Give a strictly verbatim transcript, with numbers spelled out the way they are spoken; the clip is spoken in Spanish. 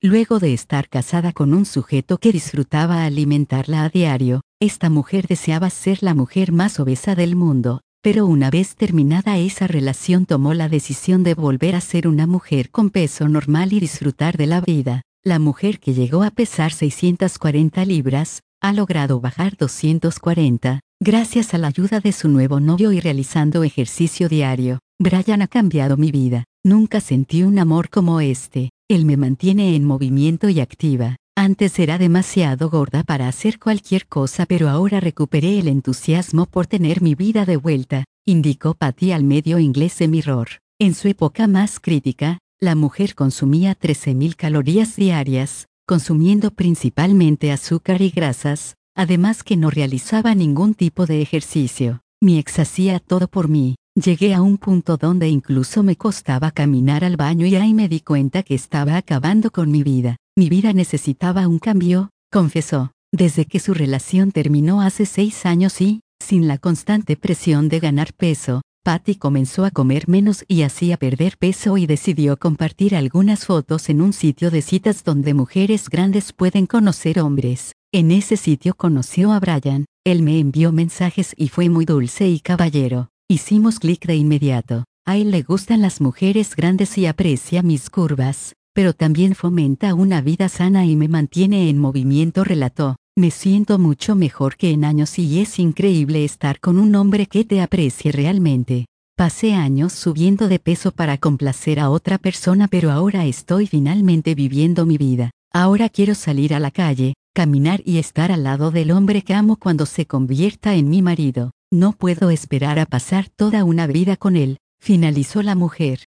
Luego de estar casada con un sujeto que disfrutaba alimentarla a diario, esta mujer deseaba ser la mujer más obesa del mundo, pero una vez terminada esa relación tomó la decisión de volver a ser una mujer con peso normal y disfrutar de la vida. La mujer que llegó a pesar seiscientas cuarenta libras, ha logrado bajar doscientas cuarenta, gracias a la ayuda de su nuevo novio y realizando ejercicio diario. Brian ha cambiado mi vida. Nunca sentí un amor como este. Él me mantiene en movimiento y activa. Antes era demasiado gorda para hacer cualquier cosa, pero ahora recuperé el entusiasmo por tener mi vida de vuelta, indicó Patty al medio inglés The Mirror. En su época más crítica, la mujer consumía trece mil calorías diarias, consumiendo principalmente azúcar y grasas, además que no realizaba ningún tipo de ejercicio. Mi ex hacía todo por mí. Llegué a un punto donde incluso me costaba caminar al baño y ahí me di cuenta que estaba acabando con mi vida. Mi vida necesitaba un cambio, confesó. Desde que su relación terminó hace seis años y, sin la constante presión de ganar peso, Patty comenzó a comer menos y hacía perder peso y decidió compartir algunas fotos en un sitio de citas donde mujeres grandes pueden conocer hombres. En ese sitio conoció a Brian. Él me envió mensajes y fue muy dulce y caballero. Hicimos clic de inmediato. A él le gustan las mujeres grandes y aprecia mis curvas, pero también fomenta una vida sana y me mantiene en movimiento, relató. Me siento mucho mejor que en años y es increíble estar con un hombre que te aprecie realmente. Pasé años subiendo de peso para complacer a otra persona, pero ahora estoy finalmente viviendo mi vida. Ahora quiero salir a la calle, caminar y estar al lado del hombre que amo cuando se convierta en mi marido. No puedo esperar a pasar toda una vida con él, finalizó la mujer.